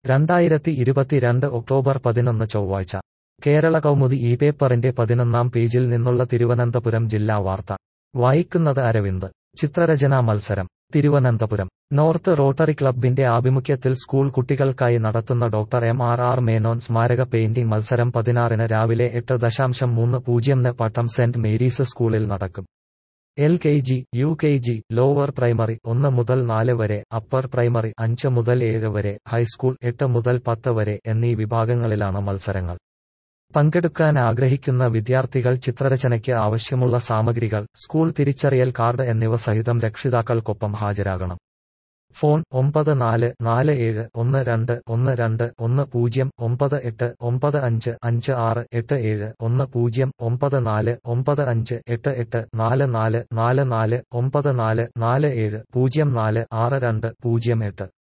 2022 October 11 ചൊവ്വാഴ്ച കേരള കൗമുദി ഈ പേപ്പറിന്റെ 11-ാം പേജിൽ നിന്നുള്ള തിരുവനന്തപുരം ജില്ലാ വാർത്ത വായിക്കുന്നത് അരവിന്ദ്. ചിത്രരചനാ മത്സരം തിരുവനന്തപുരം നോർത്ത് റോട്ടറി ക്ലബ്ബിന്റെ ആഭിമുഖ്യത്തിൽ സ്കൂൾ കുട്ടികൾക്കായി നടത്തുന്ന ഡോക്ടർ MRR മേനോൻ സ്മാരക പെയിന്റിംഗ് മത്സരം 16-ന് രാവിലെ 8:30-ന് പട്ടം സെന്റ് മേരീസ് സ്കൂളിൽ നടക്കും. LKG, UKG, ലോവർ പ്രൈമറി 1 മുതൽ 4 വരെ, അപ്പർ പ്രൈമറി 5 മുതൽ 7 വരെ, ഹൈസ്കൂൾ 8 മുതൽ 10 വരെ എന്നീ വിഭാഗങ്ങളിലാണ് മത്സരങ്ങൾ. പങ്കെടുക്കാൻ ആഗ്രഹിക്കുന്ന വിദ്യാർത്ഥികൾ ചിത്രരചനയ്ക്ക് ആവശ്യമുള്ള സാമഗ്രികൾ, സ്കൂൾ തിരിച്ചറിയൽ കാർഡ് എന്നിവ സഹിതം രക്ഷിതാക്കൾക്കൊപ്പം ഹാജരാകണം. ഫോൺ 94411212955687109495884444 9447046208.